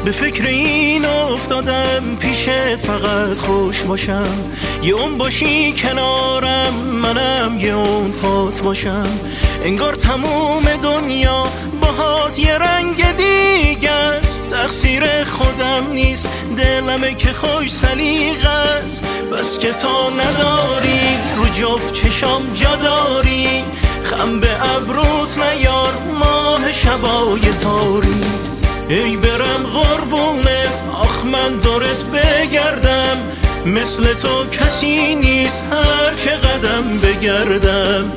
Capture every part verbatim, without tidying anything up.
به فکر این افتادم پیشت فقط خوش باشم، یه اون باشی کنارم منم یه اون پات باشم. انگار تموم دنیا باهات یه رنگ دیگه است، تقصیر خودم نیست دلمه که خوش سلیقه است. بس که تا نداری رو جفت چشام جا داری، خم به ابروت نیار ماه شبای تاری. ای برم قربونت آخ من دورت بگردم، مثل تو کسی نیست هر چه قدم بگردم.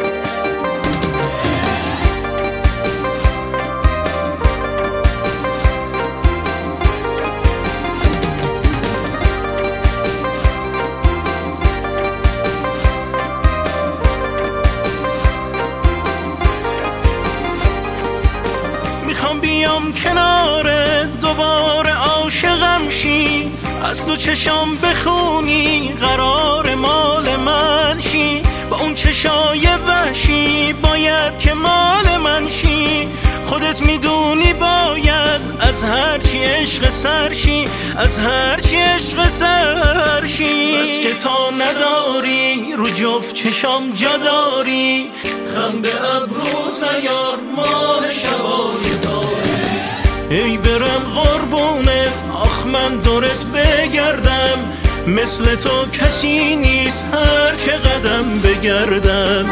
میخوام بیام کنارت دوباره عاشقم شی، از تو چشام بخونی قرار مال من شی. با اون چشای وحشی باید که مال من شی، خودت میدونی باید از هرچی عشق سرشی، از هرچی عشق سرشی. بس که تا نداری رو جفت چشام جا داری، خم به ابروت نیار ماه شبای تاری. ای برم قربونت آخ من دورت بگردم، مثل تو کسی نیست هر چه قدم بگردم.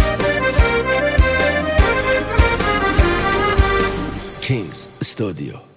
Kings Studio.